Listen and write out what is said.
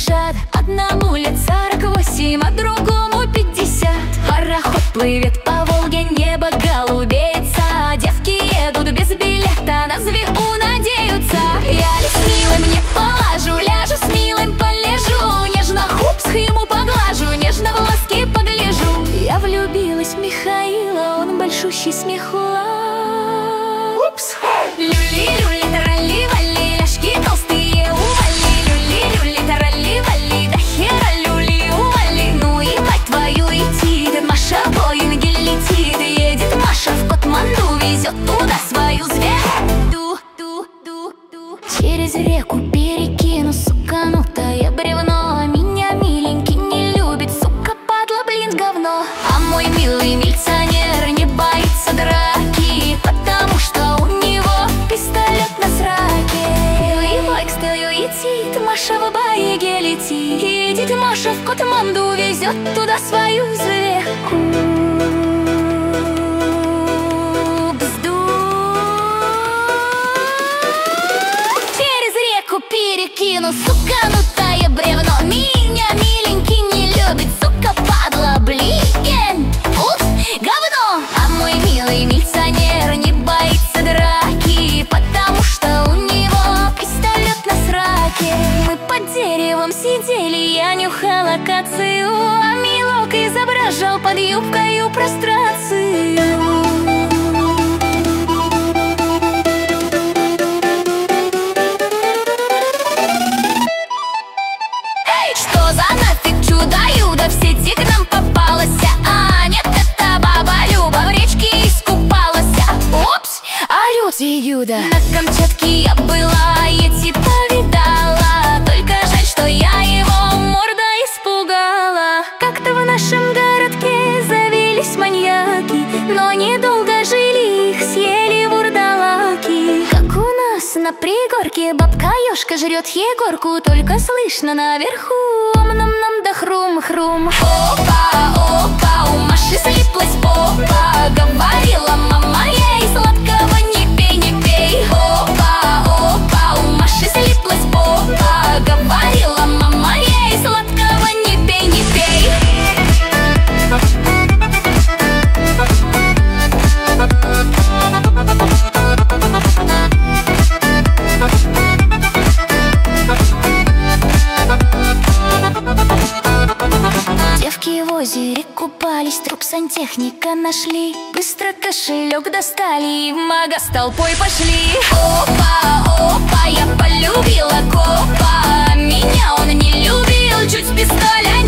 спешат. Одному лет 48, а другому 50. Пароход плывет по Волге, небо голубеется. Девки едут без билета, на звезду надеются. Я ли с милым не полажу, ляжу с милым полежу. Нежно хупс ему поглажу, нежно в ласки погляжу. Я влюбилась в Михаила, он большущий смехула. Упс! Люли-люли, тарали-вали, ляжки толстые ували. Люли-люли, тарали-вали, да хера люли ували. Ну и мать твою идти, Маша в Боинге летит. Едет Маша в Катманду, везет туда свою звезду. Через реку перекину, суканутое бревно. Меня миленький не любит, сука, падла, блин, говно. А мой милый милиционер не боится драки, потому что у него пистолет на сраке. И Вайкс летит, Маша в Боинге летит. Едет Маша в Катманду, везет туда свою звезду. Перекину, суканутое бревно. Меня миленький не любит, сука, падла, блин, упс, говно. А мой милый милиционер не боится драки, потому что у него пистолет на сраке. Мы под деревом сидели, я нюхала акацию, а милок изображал под юбкою прострацию. Чудо-юдо в сети к нам попалась. А нет, это баба Люба в речке искупалась. Упс, алло, Юда. На Камчатке я была, эти повидала. Только жаль, что я его морда испугала. Как-то в нашем городке завелись маньяки, но недолго жили, их съели вурдалаки. Как у нас на пригорке бабка-ёшка жрет егорку, только слышно наверху ом-нам-нам да хрум-хрум. Опа, у Маши слиплась попа, говорила мама ей, сладкого не пей, не пей. Опа, у Маши слиплась попа, говорила мама ей, сладкого не пей, не пей. Девки в озере купались, труп сантехника нашли. Быстро кошелек достали и в мага с толпой пошли. Опа, я полюбила копа, меня он не любил, чуть с пистолета